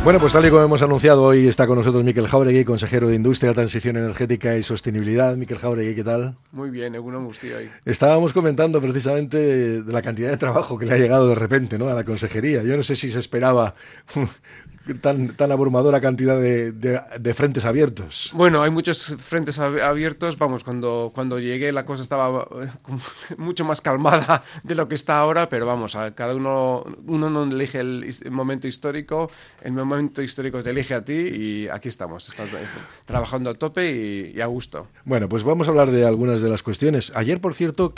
Bueno, pues tal y como hemos anunciado, hoy está con nosotros Mikel Jáuregui, consejero de Industria, Transición Energética y Sostenibilidad. Mikel Jáuregui, ¿qué tal? Muy bien, egunon guztioi. Estábamos comentando precisamente de la cantidad de trabajo que le ha llegado de repente, ¿no?, a la consejería. Yo no sé si se esperaba tan abrumadora cantidad de frentes abiertos. Bueno, hay muchos frentes abiertos. Vamos, cuando llegué la cosa estaba mucho más calmada de lo que está ahora, pero vamos, a cada uno no elige el momento histórico te elige a ti y aquí estamos, trabajando a tope y a gusto. Bueno, pues vamos a hablar de algunas de las cuestiones. Ayer, por cierto,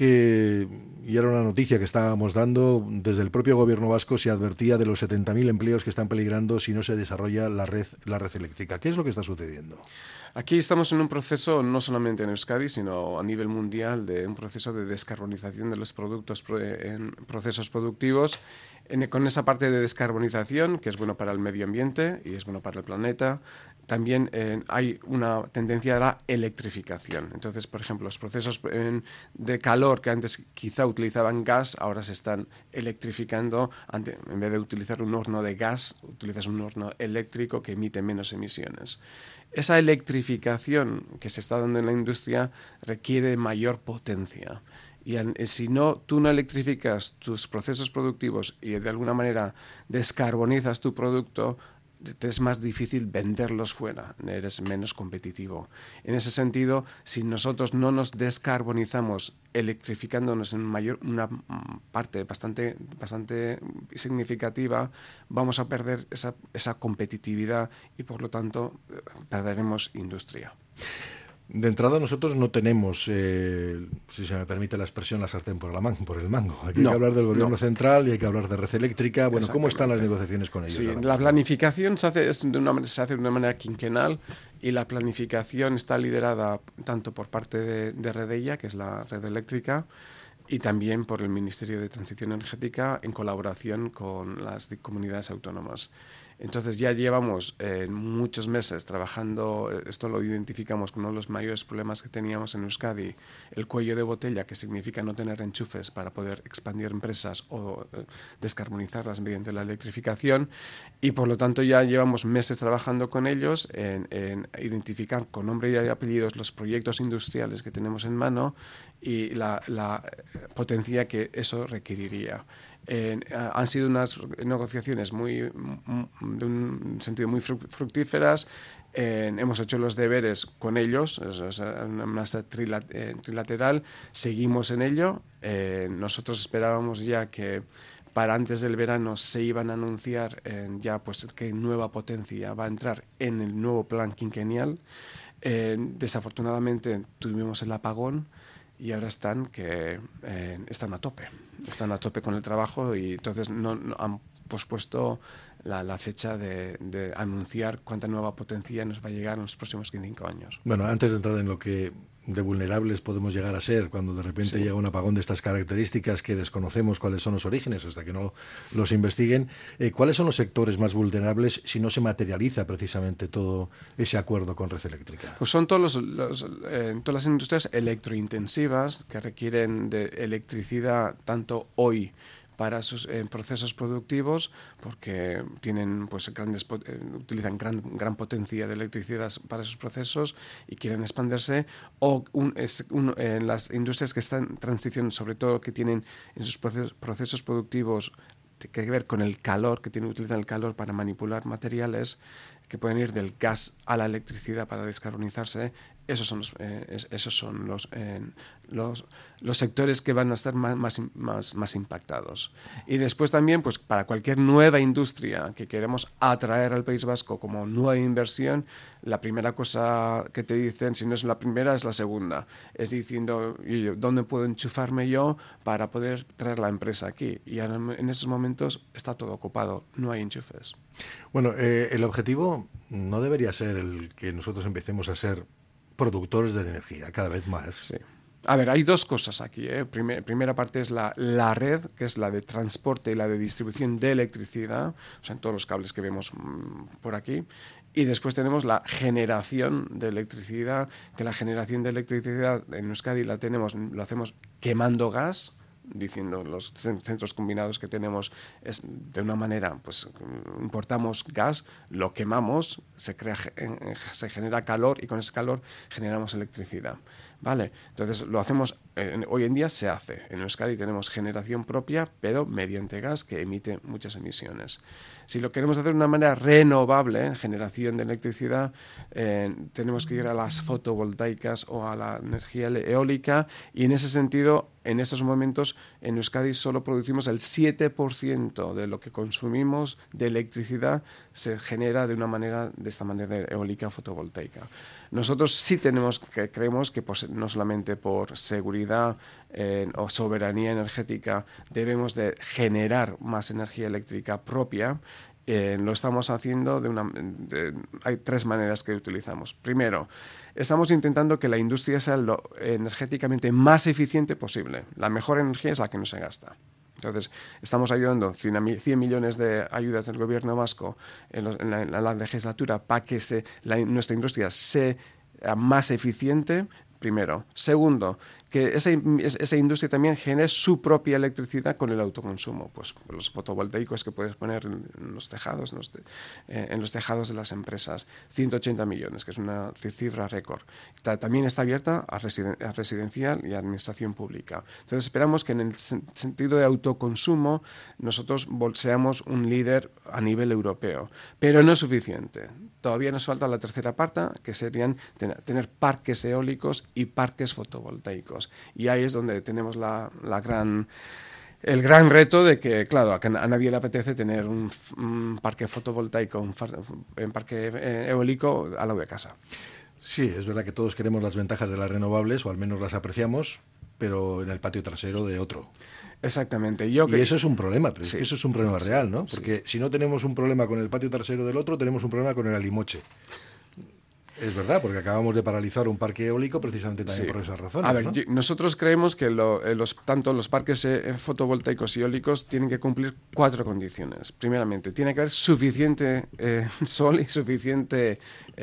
y era una noticia que estábamos dando, desde el propio gobierno vasco se advertía de los 70.000 empleos que están peligrando si no se desarrolla la red eléctrica. ¿Qué es lo que está sucediendo? Aquí estamos en un proceso, no solamente en Euskadi, sino a nivel mundial, de un proceso de descarbonización de los productos en procesos productivos. Con esa parte de descarbonización, que es bueno para el medio ambiente y es bueno para el planeta, también hay una tendencia a la electrificación. Entonces, por ejemplo, los procesos de calor que antes quizá utilizaban gas, ahora se están electrificando. En vez de utilizar un horno de gas, utilizas un horno eléctrico que emite menos emisiones. Esa electrificación que se está dando en la industria requiere mayor potencia. Y si tú no electrificas tus procesos productivos y de alguna manera descarbonizas tu producto, te es más difícil venderlos fuera, eres menos competitivo. En ese sentido, si nosotros no nos descarbonizamos electrificándonos en una parte bastante significativa, vamos a perder esa competitividad y por lo tanto perderemos industria. De entrada nosotros no tenemos, si se me permite la expresión, la sartén por el mango. Aquí hay que hablar del gobierno central y hay que hablar de red eléctrica. Bueno, ¿cómo están las negociaciones con ellos? Sí, la planificación se hace de una manera quinquenal y la planificación está liderada tanto por parte de Redella, que es la red eléctrica, y también por el Ministerio de Transición Energética en colaboración con las comunidades autónomas. Entonces ya llevamos muchos meses trabajando, esto lo identificamos como uno de los mayores problemas que teníamos en Euskadi, el cuello de botella, que significa no tener enchufes para poder expandir empresas o descarbonizarlas mediante la electrificación, y por lo tanto ya llevamos meses trabajando con ellos en identificar con nombre y apellidos los proyectos industriales que tenemos en mano y la potencia que eso requeriría. Han sido unas negociaciones de un sentido muy fructíferas. Hemos hecho los deberes con ellos, es una trilateral, seguimos en ello. Nosotros esperábamos ya que para antes del verano se iban a anunciar ya pues qué nueva potencia va a entrar en el nuevo plan quinquenal. Desafortunadamente tuvimos el apagón y ahora están a tope con el trabajo y entonces no han pospuesto la fecha de anunciar cuánta nueva potencia nos va a llegar en los próximos 5 años. Bueno, antes de entrar en lo que de vulnerables podemos llegar a ser cuando de repente llega un apagón de estas características que desconocemos cuáles son los orígenes hasta que no los investiguen, ¿cuáles son los sectores más vulnerables si no se materializa precisamente todo ese acuerdo con Red Eléctrica? Pues son todas las industrias electrointensivas que requieren de electricidad tanto hoy para sus procesos productivos, porque tienen utilizan gran potencia de electricidad para sus procesos y quieren expandirse, o en las industrias que están en transición, sobre todo que tienen en sus procesos productivos que ver con el calor, utilizan el calor para manipular materiales, que pueden ir del gas a la electricidad para descarbonizarse. Esos son los sectores que van a estar más impactados. Y después también, pues para cualquier nueva industria que queremos atraer al País Vasco como nueva inversión, la primera cosa que te dicen, si no es la primera, es la segunda. Es diciendo, ¿dónde puedo enchufarme yo para poder traer la empresa aquí? Y en esos momentos está todo ocupado, no hay enchufes. Bueno, el objetivo no debería ser el que nosotros empecemos a ser productores de energía cada vez más. Sí. A ver, hay dos cosas aquí. Primera parte es la red, que es la de transporte y la de distribución de electricidad, o sea, en todos los cables que vemos por aquí. Y después tenemos la generación de electricidad, que la generación de electricidad en Euskadi lo hacemos quemando gas, diciendo los centros combinados que tenemos es de una manera, pues importamos gas, lo quemamos, se genera calor y con ese calor generamos electricidad. Vale, entonces lo hacemos, hoy en día se hace. En Euskadi tenemos generación propia, pero mediante gas que emite muchas emisiones. Si lo queremos hacer de una manera renovable, generación de electricidad, tenemos que ir a las fotovoltaicas o a la energía eólica, y en ese sentido, en estos momentos, en Euskadi solo producimos el 7% de lo que consumimos de electricidad se genera de esta manera eólica fotovoltaica. Nosotros sí creemos que pues, no solamente por seguridad o soberanía energética debemos de generar más energía eléctrica propia. Lo estamos haciendo hay 3 maneras que utilizamos. Primero, estamos intentando que la industria sea lo energéticamente más eficiente posible. La mejor energía es la que no se gasta. Entonces, estamos ayudando 100 millones de ayudas del gobierno vasco en la legislatura para que nuestra industria sea más eficiente, primero. Segundo, que esa industria también genere su propia electricidad con el autoconsumo. Pues los fotovoltaicos que puedes poner en los tejados, en los tejados de las empresas. 180 millones, que es una cifra récord. También está abierta a residencial y a administración pública. Entonces esperamos que en el sentido de autoconsumo nosotros seamos un líder a nivel europeo. Pero no es suficiente. Todavía nos falta la tercera parte, que serían tener parques eólicos y parques fotovoltaicos. Y ahí es donde tenemos el gran reto de que, claro, a nadie le apetece tener un parque fotovoltaico, un parque eólico al lado de casa. Sí, es verdad que todos queremos las ventajas de las renovables, o al menos las apreciamos, pero en el patio trasero de otro. Exactamente. Y eso es un problema, pero sí, eso es un problema real, ¿no? Porque sí. Si no tenemos un problema con el patio trasero del otro, tenemos un problema con el alimoche. Es verdad, porque acabamos de paralizar un parque eólico precisamente también por esas razones. A ver, ¿no? Nosotros creemos que tanto los parques fotovoltaicos y eólicos tienen que cumplir 4 condiciones. Primeramente, tiene que haber suficiente sol y suficiente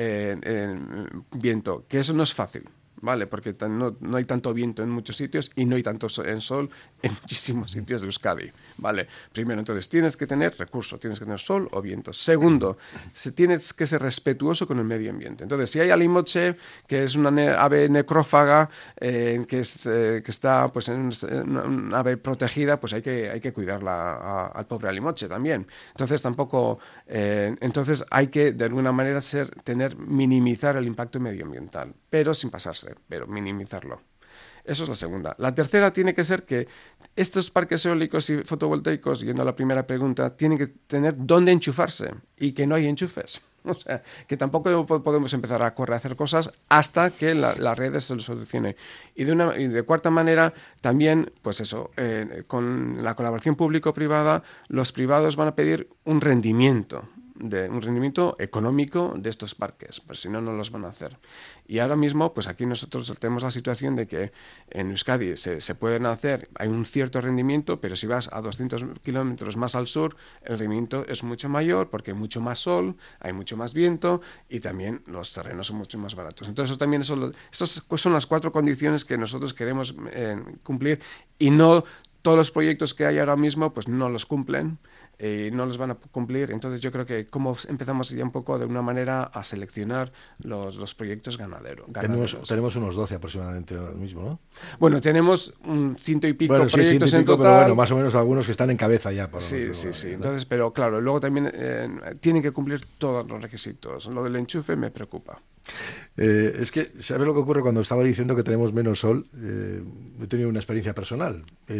viento, que eso no es fácil. ¿Vale? Porque no hay tanto viento en muchos sitios y no hay tanto sol en muchísimos sitios de Euskadi. ¿Vale? Primero, entonces, tienes que tener recursos, tienes que tener sol o viento. Segundo, tienes que ser respetuoso con el medio ambiente. Entonces, si hay alimoche, que es una ave necrófaga, que está pues, en una ave protegida, pues hay que cuidarla al pobre alimoche también. Entonces, entonces hay que, de alguna manera, minimizar el impacto medioambiental, pero sin pasarse, pero minimizarlo. Eso es la segunda. La tercera tiene que ser que estos parques eólicos y fotovoltaicos, yendo a la primera pregunta, tienen que tener dónde enchufarse y que no hay enchufes. O sea, que tampoco podemos empezar a correr a hacer cosas hasta que la red se lo solucione. Y de cuarta manera, también, pues eso, con la colaboración público-privada, los privados van a pedir un rendimiento económico de estos parques, pues si no, no los van a hacer. Y ahora mismo, pues aquí nosotros tenemos la situación de que en Euskadi se pueden hacer, hay un cierto rendimiento, pero si vas a 200 kilómetros más al sur, el rendimiento es mucho mayor porque hay mucho más sol, hay mucho más viento y también los terrenos son mucho más baratos. Entonces, estas son las 4 condiciones que nosotros queremos cumplir, y no todos los proyectos que hay ahora mismo pues no los cumplen. No los van a cumplir. Entonces yo creo que como empezamos ya un poco de una manera a seleccionar los proyectos ganaderos. Tenemos unos 12 aproximadamente ahora mismo, ¿no? Bueno, tenemos un 100 y pico proyectos 100 y pico, en total. Pero bueno, más o menos algunos que están en cabeza ya. Sí. Entonces, pero claro, luego también tienen que cumplir todos los requisitos. Lo del enchufe me preocupa. Es que, ¿sabes lo que ocurre cuando estaba diciendo que tenemos menos sol? He tenido una experiencia personal.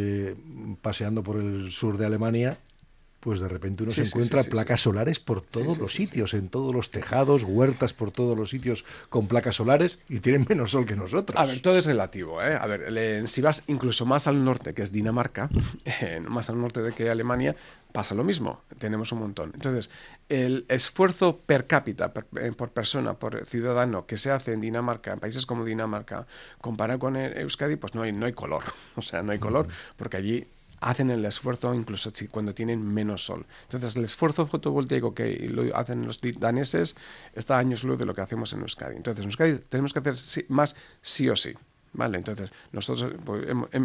Paseando por el sur de Alemania, pues de repente uno se encuentra placas solares por todos los sitios, en todos los tejados, huertas por todos los sitios con placas solares, y tienen menos sol que nosotros. A ver, todo es relativo, ¿eh? A ver, si vas incluso más al norte, que es Dinamarca, más al norte de que Alemania, pasa lo mismo, tenemos un montón. Entonces, el esfuerzo per cápita, por persona, por ciudadano, que se hace en Dinamarca, en países como Dinamarca, comparado con Euskadi, pues no hay color. O sea, no hay color, porque allí hacen el esfuerzo incluso cuando tienen menos sol. Entonces, el esfuerzo fotovoltaico que lo hacen los daneses está a años luz de lo que hacemos en Euskadi. Entonces, en Euskadi tenemos que hacer más sí o sí. ¿Vale? Entonces, nosotros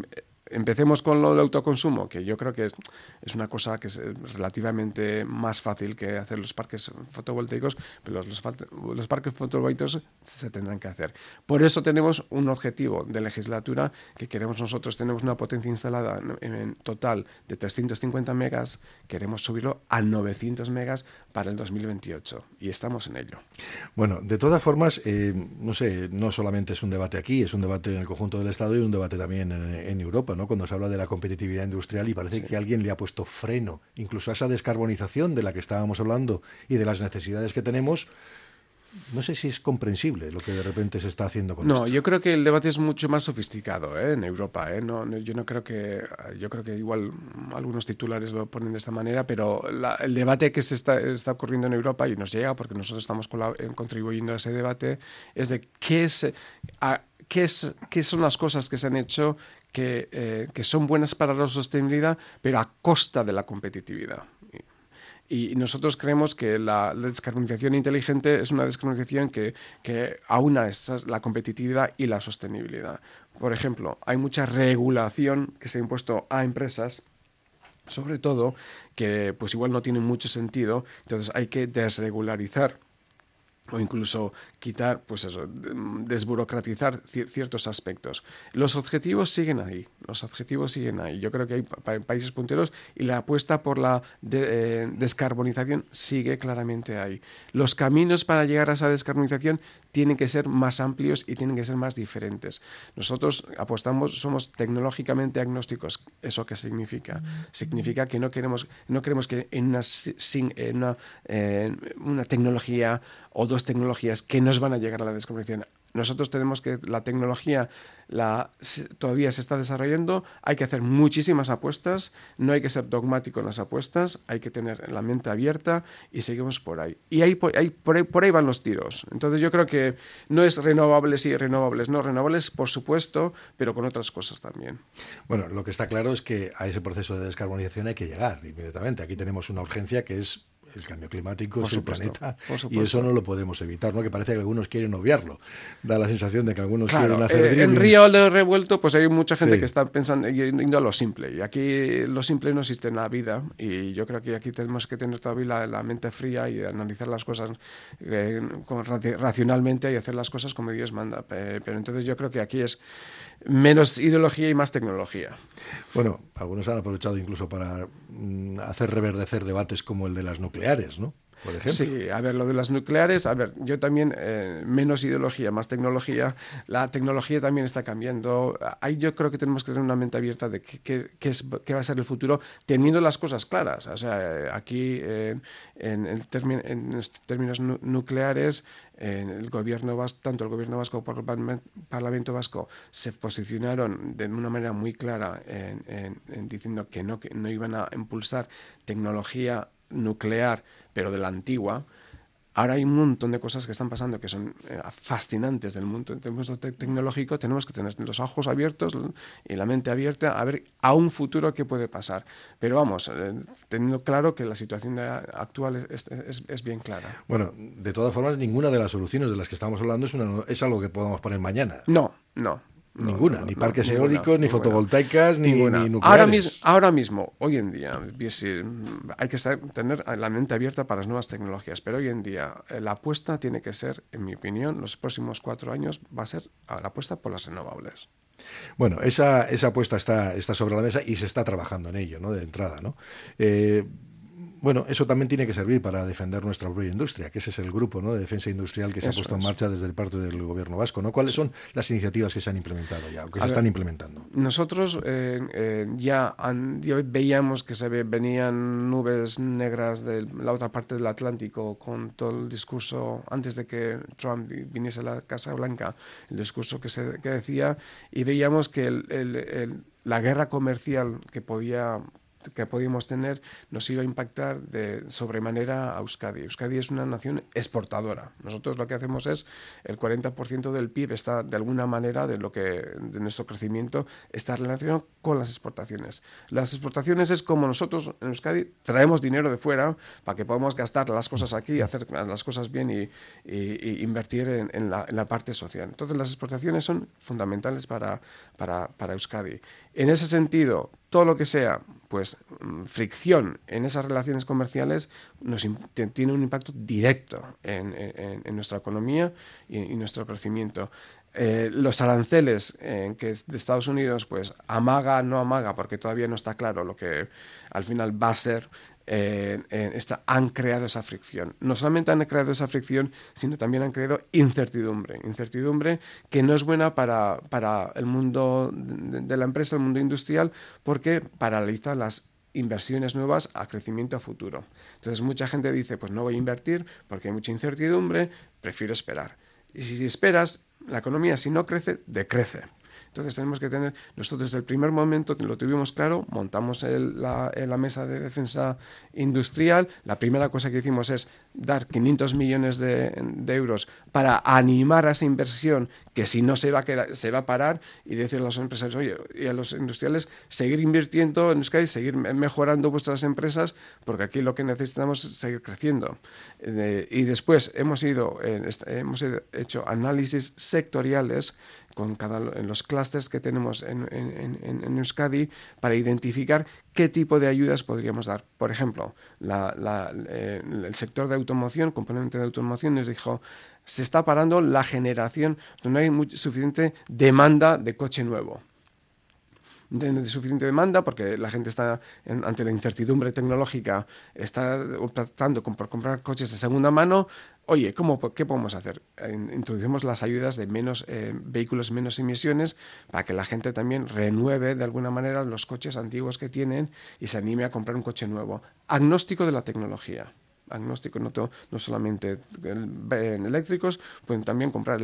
empecemos con lo del autoconsumo, que yo creo que es una cosa que es relativamente más fácil que hacer los parques fotovoltaicos, pero los parques fotovoltaicos se tendrán que hacer. Por eso tenemos un objetivo de legislatura que queremos nosotros. Tenemos una potencia instalada en total de 350 megas, queremos subirlo a 900 megas para el 2028 y estamos en ello. Bueno, de todas formas, no sé, no solamente es un debate aquí, es un debate en el conjunto del Estado y un debate también en Europa, ¿no? Cuando se habla de la competitividad industrial y parece que alguien le ha puesto freno, incluso a esa descarbonización de la que estábamos hablando y de las necesidades que tenemos. No sé si es comprensible lo que de repente se está haciendo con esto. No, yo creo que el debate es mucho más sofisticado en Europa. Yo no creo que... Yo creo que igual algunos titulares lo ponen de esta manera, pero el debate que se está ocurriendo en Europa y nos llega porque nosotros estamos contribuyendo a ese debate es de qué son las cosas que se han hecho que son buenas para la sostenibilidad, pero a costa de la competitividad. Y nosotros creemos que la descarbonización inteligente es una descarbonización que aúna la competitividad y la sostenibilidad. Por ejemplo, hay mucha regulación que se ha impuesto a empresas, sobre todo, que pues igual no tiene mucho sentido, entonces hay que desregularizar o incluso quitar, pues eso, desburocratizar ciertos aspectos. Los objetivos siguen ahí. Yo creo que hay países punteros y la apuesta por la descarbonización sigue claramente ahí. Los caminos para llegar a esa descarbonización tienen que ser más amplios y tienen que ser más diferentes. Nosotros somos tecnológicamente agnósticos. ¿Eso qué significa? Significa que no queremos que en una tecnología o dos tecnologías que nos van a llegar a la descarbonización. Nosotros tenemos que la tecnología todavía se está desarrollando, hay que hacer muchísimas apuestas, no hay que ser dogmático en las apuestas, hay que tener la mente abierta y seguimos por ahí. Y por ahí van los tiros. Entonces yo creo que no es renovables y renovables, no, renovables por supuesto, pero con otras cosas también. Bueno, lo que está claro es que a ese proceso de descarbonización hay que llegar inmediatamente. Aquí tenemos una urgencia que es el cambio climático, es el planeta, y eso no lo podemos evitar, ¿no? Que parece que algunos quieren obviarlo. Da la sensación de que algunos quieren hacer en Río de Revuelto, pues hay mucha gente que está pensando yendo a lo simple, y aquí lo simple no existe en la vida, y yo creo que aquí tenemos que tener todavía la mente fría y analizar las cosas racionalmente y hacer las cosas como Dios manda. Pero entonces yo creo que aquí es menos ideología y más tecnología. Bueno, algunos han aprovechado incluso para hacer reverdecer debates como el de las nucleares, ¿no? Por ejemplo. Sí, a ver, lo de las nucleares, a ver, yo también, menos ideología, más tecnología. La tecnología también está cambiando. Ahí yo creo que tenemos que tener una mente abierta de qué va a ser el futuro, teniendo las cosas claras. O sea, aquí, en términos nucleares, tanto el gobierno vasco como el Parlamento vasco se posicionaron de una manera muy clara en diciendo que no iban a impulsar tecnología nuclear, pero de la antigua. Ahora hay un montón de cosas que están pasando que son fascinantes del mundo tecnológico. Tenemos que tener los ojos abiertos y la mente abierta a ver a un futuro qué puede pasar. Pero vamos, teniendo claro que la situación actual es bien clara. Bueno, de todas formas, ninguna de las soluciones de las que estamos hablando es algo que podamos poner mañana. No. Ninguna, ni parques eólicos, ni fotovoltaicas, ni nucleares. Ahora mismo, hoy en día, hay que tener la mente abierta para las nuevas tecnologías, pero hoy en día la apuesta tiene que ser, en mi opinión, los próximos 4 años va a ser la apuesta por las renovables. Bueno, esa apuesta está sobre la mesa y se está trabajando en ello, ¿no? De entrada, ¿no? Bueno, eso también tiene que servir para defender nuestra propia industria, que ese es el grupo, ¿no?, de defensa industrial que se ha puesto en marcha desde parte del gobierno vasco, ¿no? ¿Cuáles son las iniciativas que se han implementado ya o que se están implementando? Nosotros ya veíamos que venían nubes negras de la otra parte del Atlántico con todo el discurso antes de que Trump viniese a la Casa Blanca, el discurso que decía, y veíamos que la guerra comercial que podía que podíamos tener nos iba a impactar de sobremanera a Euskadi. Euskadi es una nación exportadora. Nosotros lo que hacemos es el 40% del PIB está de alguna manera de nuestro crecimiento está relacionado con las exportaciones. Las exportaciones es como nosotros en Euskadi traemos dinero de fuera para que podamos gastar las cosas aquí, hacer las cosas bien y invertir en la parte social. Entonces las exportaciones son fundamentales para Euskadi. En ese sentido, todo lo que sea pues fricción en esas relaciones comerciales tiene un impacto directo en nuestra economía y nuestro crecimiento. Los aranceles que de Estados Unidos pues amaga, no amaga, porque todavía no está claro lo que al final va a ser. Han creado esa fricción. No solamente han creado esa fricción, sino también han creado incertidumbre que no es buena para el mundo de la empresa, el mundo industrial, porque paraliza las inversiones nuevas a crecimiento a futuro. Entonces mucha gente dice, pues no voy a invertir porque hay mucha incertidumbre, prefiero esperar. Y si esperas, la economía si no crece, decrece. Entonces tenemos que tener, nosotros desde el primer momento lo tuvimos claro, montamos la mesa de defensa industrial. La primera cosa que hicimos es dar 500 millones de euros para animar a esa inversión que si no se va a parar, y decir a los empresarios, oye, y a los industriales, seguir invirtiendo en Euskadi, seguir mejorando vuestras empresas, porque aquí lo que necesitamos es seguir creciendo. Y después hemos hecho análisis sectoriales en los clústeres que tenemos en Euskadi para identificar qué tipo de ayudas podríamos dar. Por ejemplo, el sector de automoción, componente de automoción, nos dijo, se está parando la generación, no hay suficiente demanda de coche nuevo. De suficiente demanda porque la gente está ante la incertidumbre tecnológica, está optando por comprar coches de segunda mano. Oye, ¿qué podemos hacer? Introducimos las ayudas de vehículos menos emisiones para que la gente también renueve de alguna manera los coches antiguos que tienen y se anime a comprar un coche nuevo. Agnóstico de la tecnología. Agnóstico, no solamente en eléctricos, pueden también comprar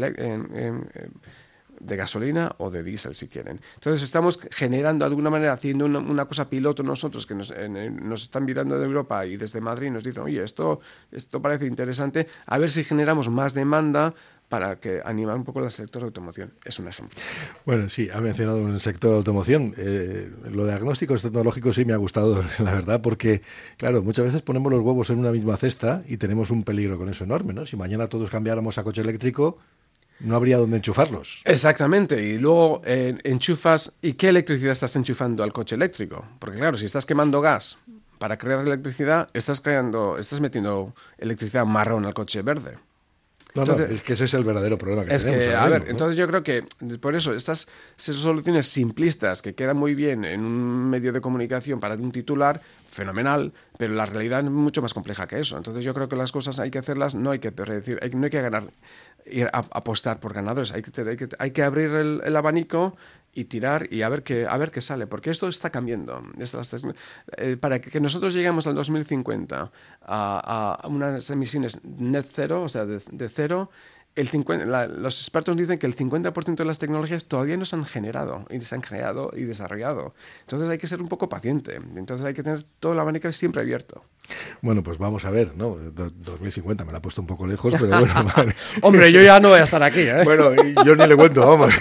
de gasolina o de diésel si quieren. Entonces estamos generando de alguna manera, haciendo una cosa piloto nosotros que nos están mirando de Europa y desde Madrid nos dicen, oye, esto parece interesante, a ver si generamos más demanda para animar un poco el sector de automoción. Es un ejemplo. Bueno, sí, ha mencionado el sector de automoción. Lo de diagnósticos tecnológicos sí me ha gustado, la verdad, porque, claro, muchas veces ponemos los huevos en una misma cesta y tenemos un peligro con eso enorme, ¿no? Si mañana todos cambiáramos a coche eléctrico, no habría dónde enchufarlos. Exactamente, y luego enchufas, ¿y qué electricidad estás enchufando al coche eléctrico? Porque claro, si estás quemando gas para crear electricidad, estás metiendo electricidad marrón al coche verde. Entonces, es que ese es el verdadero problema que tenemos. Entonces yo creo que por eso estas soluciones simplistas que quedan muy bien en un medio de comunicación para un titular, fenomenal, pero la realidad es mucho más compleja que eso. Entonces yo creo que las cosas hay que hacerlas, no hay que predecir, no hay que ganar, ir a apostar por ganadores, hay que abrir el abanico y tirar y a ver qué sale, porque esto está cambiando. Para que nosotros lleguemos al 2050 a unas emisiones net cero, o sea, de cero, los expertos dicen que el 50% de las tecnologías todavía no se han generado y desarrollado. Entonces hay que ser un poco paciente. Entonces hay que tener todo el abanico siempre abierto. Bueno, pues vamos a ver, ¿no? 2050 me la ha puesto un poco lejos, pero bueno. Vale. Hombre, yo ya no voy a estar aquí, ¿eh? Bueno, yo ni le cuento, vamos.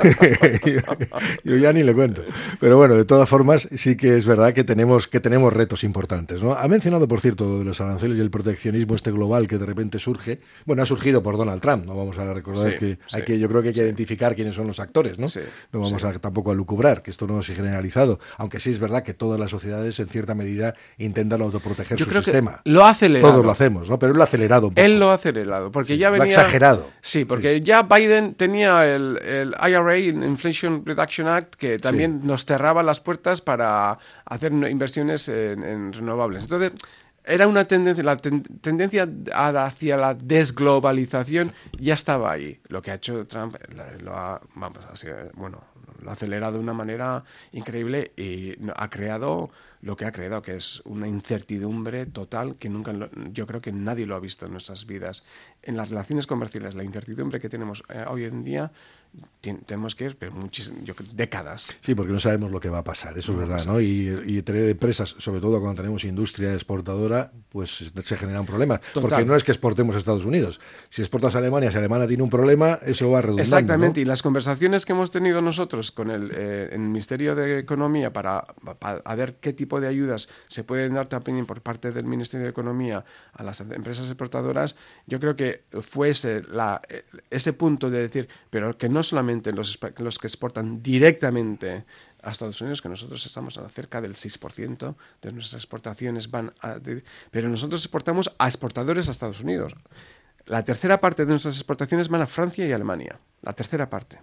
yo ya ni le cuento. Pero bueno, de todas formas, sí que es verdad que tenemos retos importantes, ¿no? Ha mencionado, por cierto, lo de los aranceles y el proteccionismo global que de repente surge. Bueno, ha surgido por Donald Trump, no vamos a recordar yo creo que hay que identificar quiénes son los actores, ¿no? Sí, no vamos tampoco a lucubrar, que esto no es generalizado, aunque sí es verdad que todas las sociedades en cierta medida intentan autoproteger su sistema. Lo ha acelerado. Todos lo hacemos, ¿no? Pero él lo ha acelerado un poco. Él lo ha acelerado, porque ya venía... Lo ha exagerado. Sí, porque ya Biden tenía el IRA, el Inflation Reduction Act, que también nos cerraba las puertas para hacer inversiones en renovables. Entonces, era una tendencia, la tendencia hacia la desglobalización ya estaba ahí. Lo que ha hecho Trump lo ha acelerado de una manera increíble y ha creado lo que ha creado, que es una incertidumbre total que yo creo que nadie lo ha visto en nuestras vidas. En las relaciones comerciales, la incertidumbre que tenemos hoy en día tenemos que ir pero décadas. Sí, porque no sabemos lo que va a pasar, eso es verdad, ¿no? Y tener empresas, sobre todo cuando tenemos industria exportadora, pues se generan problemas. Total. Porque no es que exportemos a Estados Unidos. Si exportas a Alemania, si Alemania tiene un problema, eso va redundando. Exactamente, ¿no? y las conversaciones que hemos tenido nosotros con el Ministerio de Economía para a ver qué tipo de ayudas se pueden dar también por parte del Ministerio de Economía a las empresas exportadoras, yo creo que fue ese punto de decir, pero que no solamente los que exportan directamente a Estados Unidos, que nosotros estamos a cerca del 6% de nuestras exportaciones pero nosotros exportamos a exportadores a Estados Unidos. La tercera parte de nuestras exportaciones van a Francia y Alemania, la tercera parte.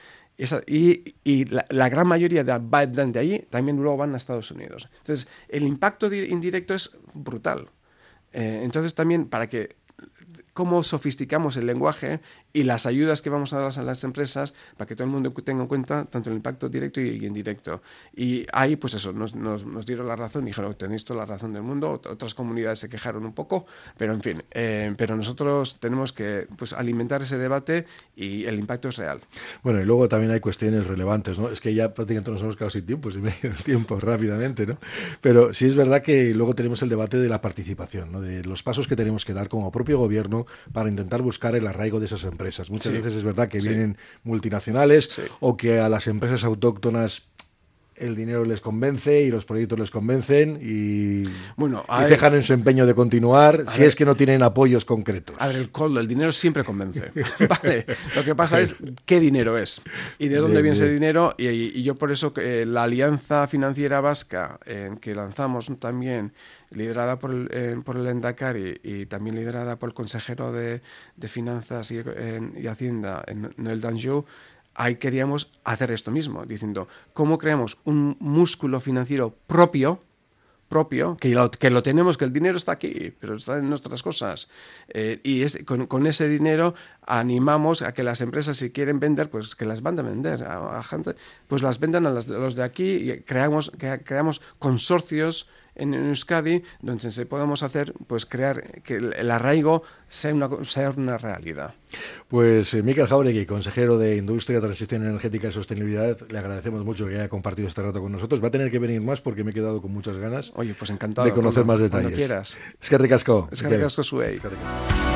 Y la gran mayoría de allí también luego van a Estados Unidos. Entonces, el impacto indirecto es brutal. Entonces, también cómo sofisticamos el lenguaje y las ayudas que vamos a dar a las empresas para que todo el mundo tenga en cuenta tanto el impacto directo y indirecto. Y ahí, pues eso, nos dieron la razón, dijeron, tenéis toda la razón del mundo, otras comunidades se quejaron un poco, pero en fin, pero nosotros tenemos que alimentar ese debate y el impacto es real. Bueno, y luego también hay cuestiones relevantes, ¿no? Es que ya prácticamente nos hemos quedado sin tiempo, se me ha ido el tiempo rápidamente, ¿no? Pero sí es verdad que luego tenemos el debate de la participación, ¿no? De los pasos que tenemos que dar como propio gobierno para intentar buscar el arraigo de esas empresas. Muchas veces es verdad que vienen multinacionales o que a las empresas autóctonas el dinero les convence y los proyectos les convencen y dejan en su empeño de continuar si es que no tienen apoyos concretos. A ver, el dinero siempre convence. Vale. Lo que pasa es qué dinero es y de dónde viene ese dinero. Y yo por eso la Alianza Financiera Vasca que lanzamos también, liderada por el Lehendakari y también liderada por el consejero de Finanzas y Hacienda, Noel Danjou, ahí queríamos hacer esto mismo, diciendo, ¿cómo creamos un músculo financiero propio, que lo tenemos, que el dinero está aquí, pero está en nuestras cosas? Con ese dinero animamos a que las empresas, si quieren vender, pues que las van a vender a gente, pues las vendan a los de aquí y creamos consorcios en Euskadi donde se podamos hacer, pues crear que el arraigo sea una realidad. Pues Mikel Jáuregui, consejero de Industria, Transición Energética y Sostenibilidad, le agradecemos mucho que haya compartido este rato con nosotros. Va a tener que venir más porque me he quedado con muchas ganas. Oye, pues encantado de conocer más detalles. Cuando quieras. Eskerrik asko. Eskerrik asko zuei.